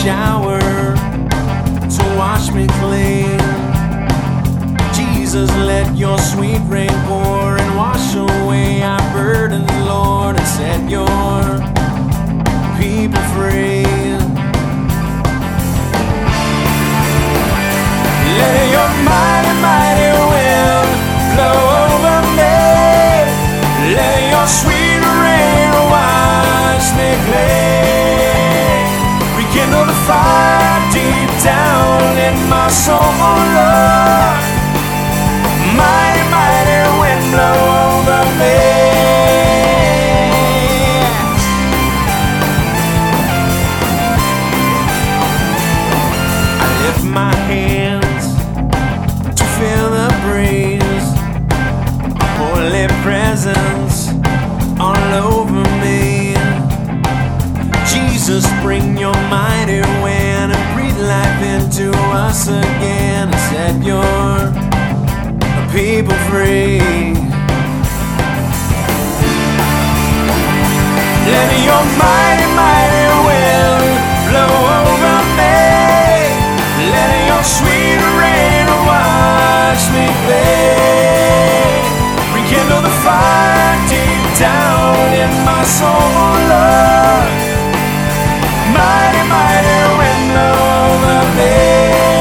shower to wash me clean. Jesus, let your sweet rain pour and wash away our burdens, Lord, and set your people free. Let your mighty, mighty wind blow over me. Let your sweet rain wash me clean. Rekindle the fire deep down in my soul, Lord. Mighty, mighty wind blow over me. I lift my hands to feel the breeze, holy presence all over me. Jesus, bring your mighty wind and breathe life into us again and set your people free. Let your mighty, mighty wind blow over me. Let your sweet rain wash me clean. Rekindle the fire deep down in my soul, Lord. Mighty, mighty wind blow over me.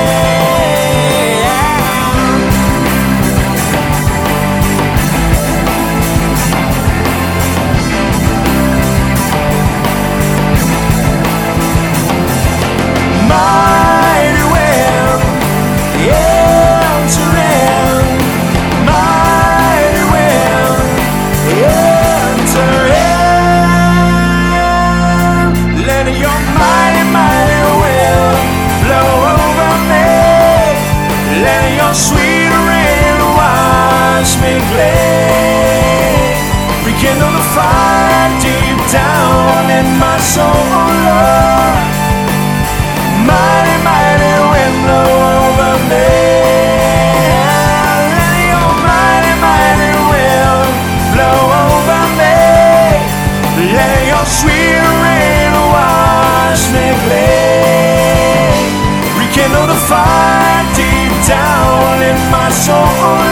Mighty wind, enter in. Mighty wind, enter in. Let your mighty, mighty wind blow over me. Let your sweet rain wash me clean. Rekindle the fire deep down in my soul, Lord. Mighty, mighty wind blow over me. Let your mighty, mighty wind blow over me. Let your sweet rain wash me clean. Rekindle the fire deep down in my soul.